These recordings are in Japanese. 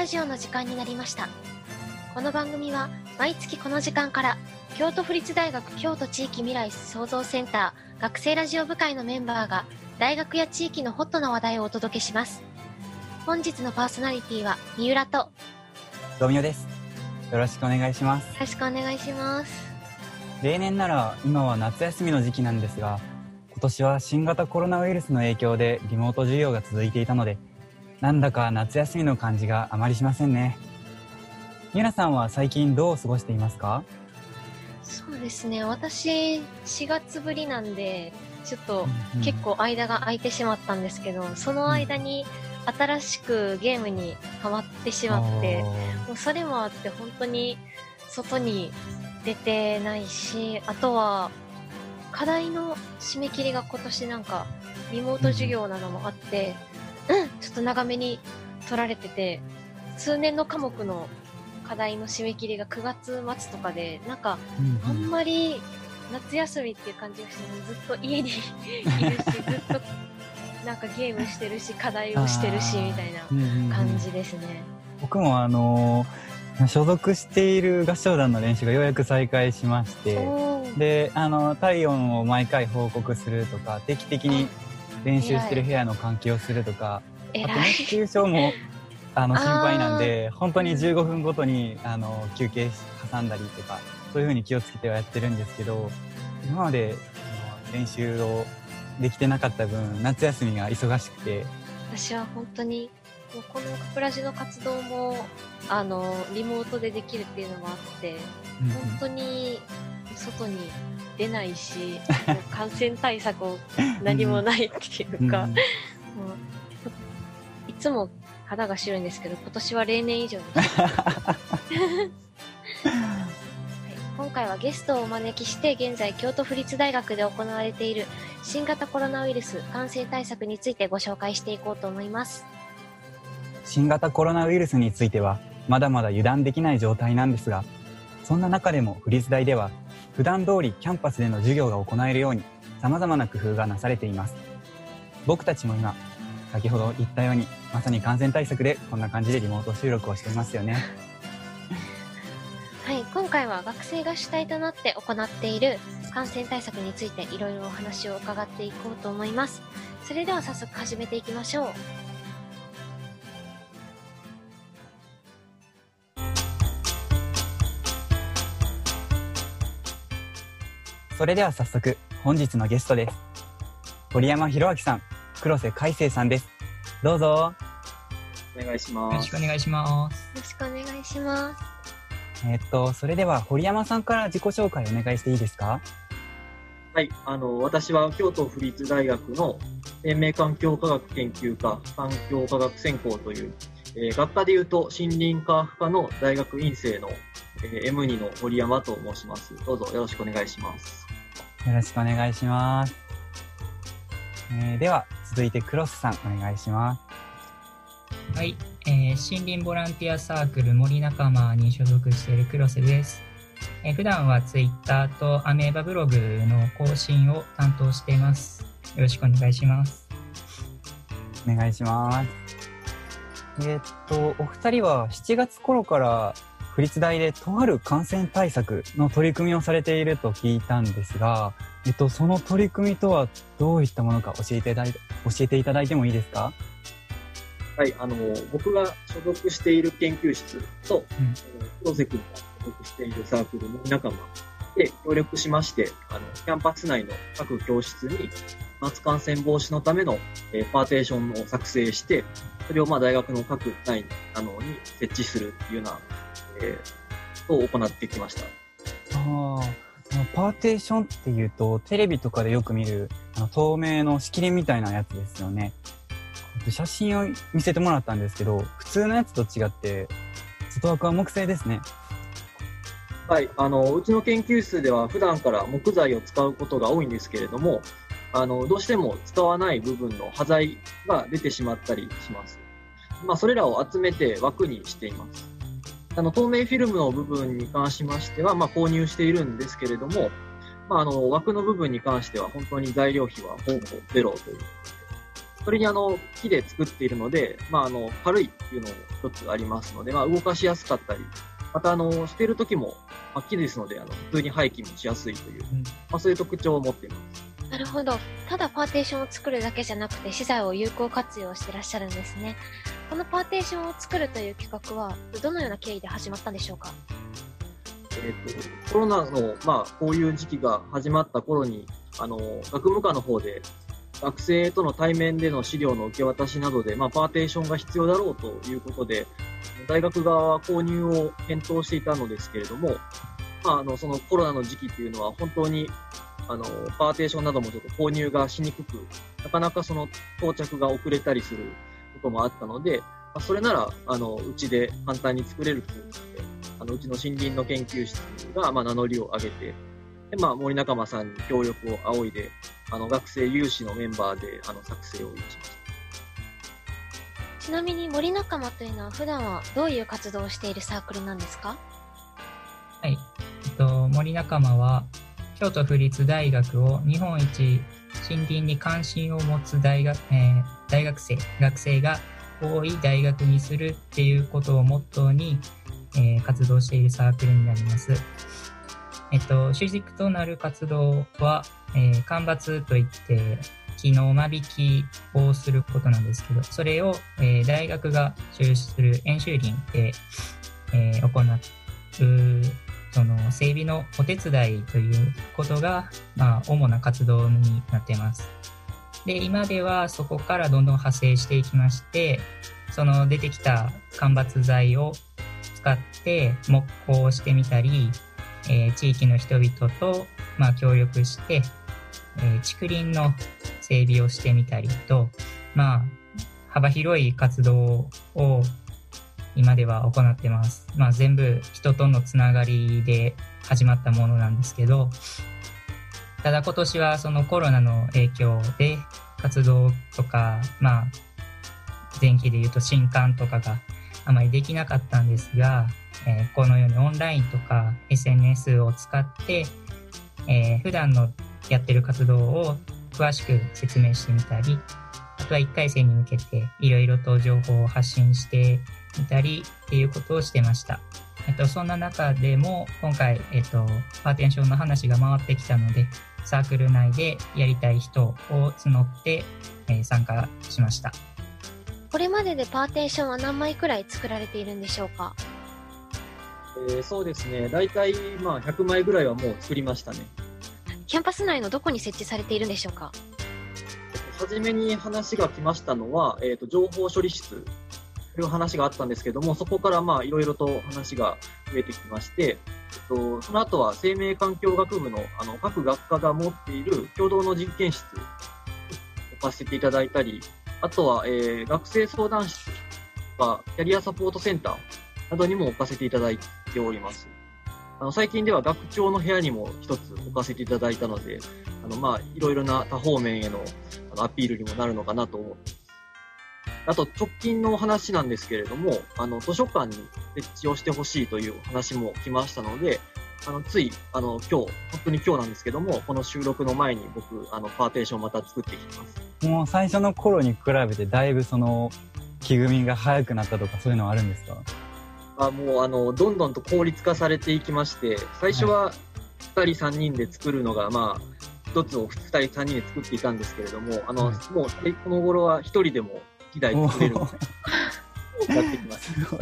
ラジオの時間になりました。この番組は毎月この時間から京都府立大学京都地域未来創造センター学生ラジオ部会のメンバーが大学や地域のホットな話題をお届けします。本日のパーソナリティは三浦とドミオです。よろしくお願いします。 よろしくお願いします。 例年なら今は夏休みの時期なんですが、今年は新型コロナウイルスの影響でリモート授業が続いていたので、なんだか夏休みの感じがあまりしませんね。ミラさんは最近どう過ごしていますか？ そうですね、私4月ぶりなんでちょっと結構間が空いてしまったんですけど、その間に新しくゲームにハマってしまって、もうそれもあって本当に外に出てないし、あとは課題の締め切りが今年なんかリモート授業なのもあって、ちょっと長めに取られてて、数年の科目の課題の締め切りが9月末とかで、なんかあんまり夏休みっていう感じがして、ずっと家にいるし、ずっとなんかゲームしてるし、課題をしてるしみたいな感じですね。 僕も所属している合唱団の練習がようやく再開しまして、で体温を毎回報告するとか、定期的に練習してる部屋の換気をするとか、あと熱中症も心配なんで、本当に15分ごとに休憩挟んだりとか、そういう風に気をつけてはやってるんですけど、今まで練習をできてなかった分、夏休みが忙しくて、 私は本当にもうこのカプラジの活動もリモートでできるっていうのもあって、本当に外に出ないし、もう感染対策を何もないっていうか、もういつも肌が白いんですけど、今年は例年以上に今回はゲストをお招きして、現在京都府立大学で行われている新型コロナウイルス感染対策についてご紹介していこうと思います。 新型コロナウイルスについてはまだまだ油断できない状態なんですが、そんな中でも府立大では普段通りキャンパスでの授業が行えるように様々な工夫がなされています。僕たちも今先ほど言ったように、まさに感染対策でこんな感じでリモート収録をしていますよね。 はい、今回は学生が主体となって行っている感染対策についていろいろお話を伺っていこうと思います。それでは早速始めていきましょう。 それでは早速本日のゲストです。堀山博明さん、黒瀬海生さんです。どうぞお願いします。 よろしくお願いします。 よろしくお願いします。 それでは堀山さんから自己紹介お願いしていいですか？ はい、私は京都府立大学の生命環境科学研究科環境科学専攻という、学科でいうと森林科学科の大学院生の、M2 の堀山と申します。どうぞよろしくお願いします。 よろしくお願いします。では続いて黒瀬さんお願いします。 はい、森林ボランティアサークル森仲間に所属している黒瀬です。普段はツイッターとアメーバブログの更新を担当しています。よろしくお願いします。 お願いします。お二人は7月頃から府立大でとある感染対策の取り組みをされていると聞いたんですが、その取り組みとはどういったものか教えていただいてもいいですか？ はい、僕が所属している研究室と、黒瀬君が所属しているサークルの仲間で協力しまして、キャンパス内の各教室に飛沫感染防止のための、パーテーションを作成して、それを大学の各内に設置するというような、を行ってきました。 パーテーションっていうとテレビとかでよく見る透明の仕切りみたいなやつですよね。写真を見せてもらったんですけど、普通のやつと違って外枠は木製ですね。 はい、うちの研究室では普段から木材を使うことが多いんですけれども、どうしても使わない部分の端材が出てしまったりします。それらを集めて枠にしています。透明フィルムの部分に関しましては、購入しているんですけれども、枠の部分に関しては本当に材料費はほぼゼロという。 それに木で作っているので、軽いっていうのも一つありますので、動かしやすかったり、また捨てる時も、木ですので、普通に廃棄もしやすいという、そういう特徴を持っています。 なるほど。ただパーテーションを作るだけじゃなくて、資材を有効活用してらっしゃるんですね。このパーテーションを作るという企画は、どのような経緯で始まったんでしょうか？ コロナの、こういう時期が始まった頃に、学務課の方で、学生との対面での資料の受け渡しなどで、パーテーションが必要だろうということで、大学側は購入を検討していたのですけれども、そのコロナの時期っていうのは本当に、パーテーションなどもちょっと購入がしにくく、なかなかその到着が遅れたりすることもあったので、それなら、うちで簡単に作れるということで、うちの森林の研究室が、名乗りを上げて、で、森仲間さんに協力を仰いで、学生有志のメンバーで、作成をいたしました。 ちなみに森仲間というのは普段はどういう活動をしているサークルなんですか？ はい。森仲間は、京都府立大学を日本一森林に関心を持つ学生が多い大学にするっていうことをモットーに、活動しているサークルになります。主軸となる活動は、間伐といって木の間引きをすることなんですけど、それを、大学が所有する演習林で、行うその整備のお手伝いということが、主な活動になっています。で、今ではそこからどんどん派生していきまして、その出てきた間伐材を使って木工をしてみたり、地域の人々と、協力して、竹林の整備をしてみたりと、幅広い活動を今では行ってます。全部人とのつながりで始まったものなんですけど、ただ今年はそのコロナの影響で活動とか、前期で言うと新刊とかがあまりできなかったんですが、このようにオンラインとか SNS を使って、普段のやってる活動を詳しく説明してみたり、あとは1回生に向けていろいろと情報を発信してみたりっていうことをしてました。そんな中でも今回、パーテーションの話が回ってきたので、サークル内でやりたい人を募って、参加しました。 これまででパーテーションは何枚くらい作られているんでしょうか？ そうですね。だいたい100枚ぐらいはもう作りましたね。 キャンパス内のどこに設置されているんでしょうか？ 初めに話が来ましたのは、情報処理室という話があったんですけども、そこからいろいろと話が増えてきまして、その後は生命環境学部の各学科が持っている共同の実験室を置かせていただいたり、あとは、学生相談室とかキャリアサポートセンターなどにも置かせていただいております。最近では学長の部屋にも一つ置かせていただいたので、いろいろな多方面へのアピールにもなるのかなと思っています。あと、直近の話なんですけれども、図書館に設置をしてほしいという話も来ましたので、つい、今日、本当に今日なんですけども、この収録の前に僕、パーテーションまた作ってきてます。 もう最初の頃に比べてだいぶその、木組みが早くなったとかそういうのはあるんですか？ もう、どんどんと効率化されていきまして、最初は2人3人で作るのが、1つを2人3人で作っていたんですけれども、もう、この頃は1人でも1台作れるので、やってきます。 すご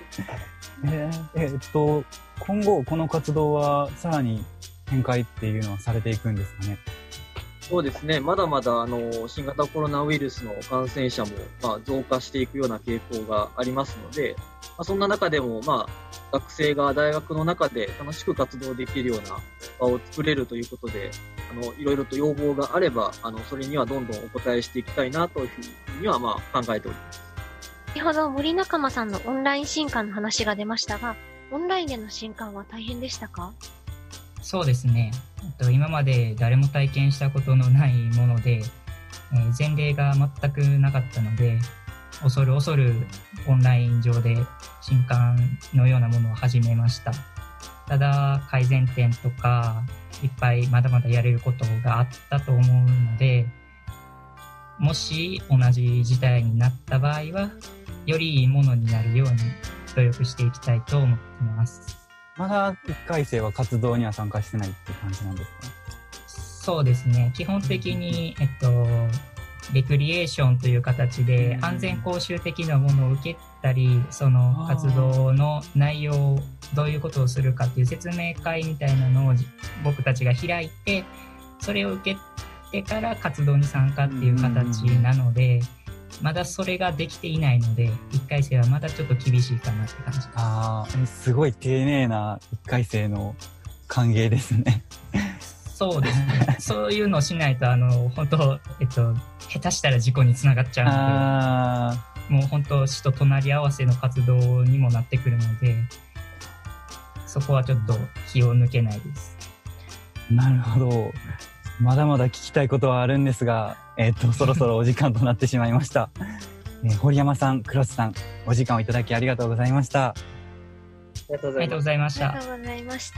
い。今後、この活動はさらに展開っていうのはされていくんですかね？ そうですね。まだまだ、新型コロナウイルスの感染者も、増加していくような傾向がありますので、そんな中でも、学生が大学の中で楽しく活動できるような場を作れるということで、いろいろと要望があれば、それにはどんどんお答えしていきたいなというふうには、考えております。 先ほど森仲間さんのオンライン新刊の話が出ましたが、オンラインでの新刊は大変でしたか？ そうですね。今まで誰も体験したことのないもので、前例が全くなかったので、恐る恐るオンライン上で新刊のようなものを始めました。ただ改善点とかいっぱいまだまだやれることがあったと思うので、 もし同じ事態になった場合は、よりいいものになるように努力していきたいと思ってます。 まだ1回生は活動には参加してないっていう感じなんですか？ そうですね。基本的に、レクリエーションという形で安全講習的なものを受けたり、その活動の内容をどういうことをするかっていう説明会みたいなのを僕たちが開いて、それを受けてから活動に参加っていう形なので、まだそれができていないので、1回生はまだちょっと厳しいかなって感じです。 すごい丁寧な1回生の歓迎ですね。 そうですね。そういうのをしないと、本当、下手したら事故につながっちゃうので、もう本当、死と隣り合わせの活動にもなってくるので、そこはちょっと気を抜けないです。 なるほど。まだまだ聞きたいことはあるんですが、そろそろお時間となってしまいました。堀山さん、黒瀬さん、お時間をいただきありがとうございました。 ありがとうございました。 ありがとうございました。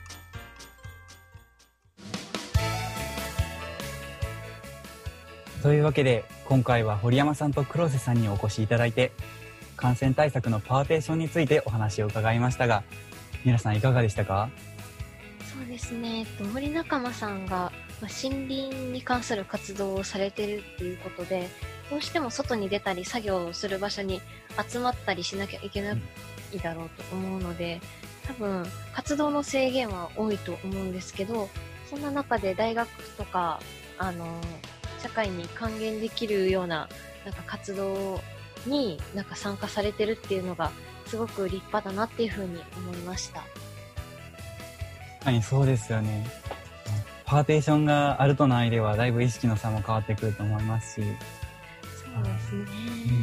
というわけで、今回は堀山さんと黒瀬さんにお越しいただいて、感染対策のパーテーションについてお話を伺いましたが、皆さんいかがでしたか？ そうですね。森仲間さんが森林に関する活動をされてるっていうことで、どうしても外に出たり作業をする場所に集まったりしなきゃいけないだろうと思うので、多分活動の制限は多いと思うんですけど、そんな中で大学とか社会に還元できるような活動に参加されてるっていうのがすごく立派だなっていうふうに思いました。 はい、そうですよね。パーテーションがあるとないではだいぶ意識の差も変わってくると思いますし。 そうですね。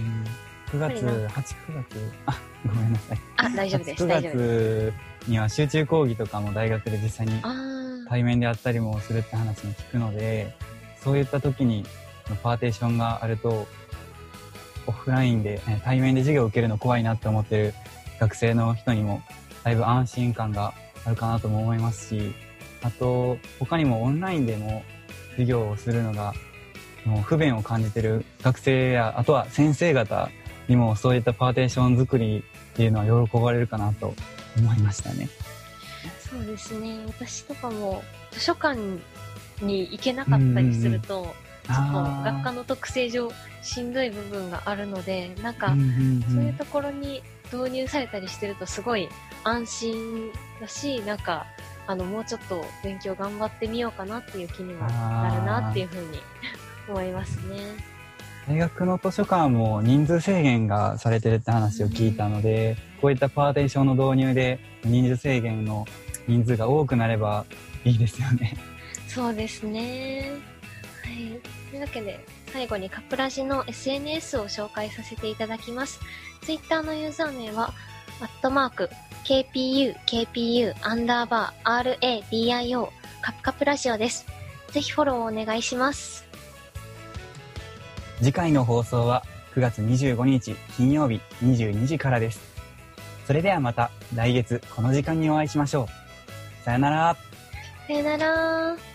9月、ごめんなさい。 大丈夫です。 9月には集中講義とかも大学で実際に対面であったりもするって話も聞くので、そういった時にパーテーションがあると、オフラインで対面で授業を受けるの怖いなって思ってる学生の人にもだいぶ安心感があるかなとも思いますし、あと他にもオンラインでも授業をするのが不便を感じてる学生や、あとは先生方にもそういったパーテーション作りっていうのは喜ばれるかなと思いましたね。 そうですね。私とかも図書館に行けなかったりすると、ちょっと学科の特性上しんどい部分があるので、そういうところに導入されたりしてるとすごい安心だし、もうちょっと勉強頑張ってみようかなっていう気にもなるなっていうふうに思いますね。 大学の図書館も人数制限がされてるって話を聞いたので、こういったパーテーションの導入で人数制限の人数が多くなればいいですよね。 そうですね。はい。というわけで、最後にカプラジの SNS を紹介させていただきます。Twitter のユーザー名は、@KPU_RADIO カプラジオです。ぜひフォローお願いします。 次回の放送は9月25日金曜日22時からです。それではまた来月この時間にお会いしましょう。さよなら。 さよなら。